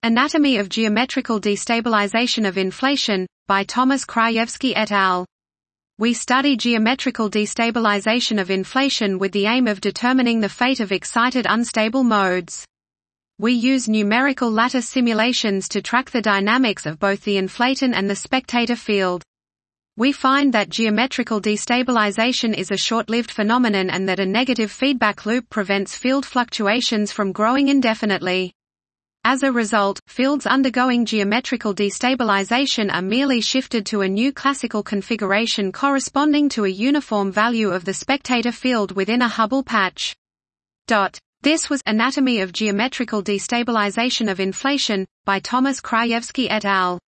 Anatomy of Geometrical Destabilization of Inflation, by Thomas Krajewski et al. We study geometrical destabilization of inflation with the aim of determining the fate of excited unstable modes. We use numerical lattice simulations to track the dynamics of both the inflaton and the spectator field. We find that geometrical destabilization is a short-lived phenomenon and that a negative feedback loop prevents field fluctuations from growing indefinitely. As a result, fields undergoing geometrical destabilization are merely shifted to a new classical configuration corresponding to a uniform value of the spectator field within a Hubble patch. This was Anatomy of Geometrical Destabilization of Inflation, by Thomas Krajewski et al.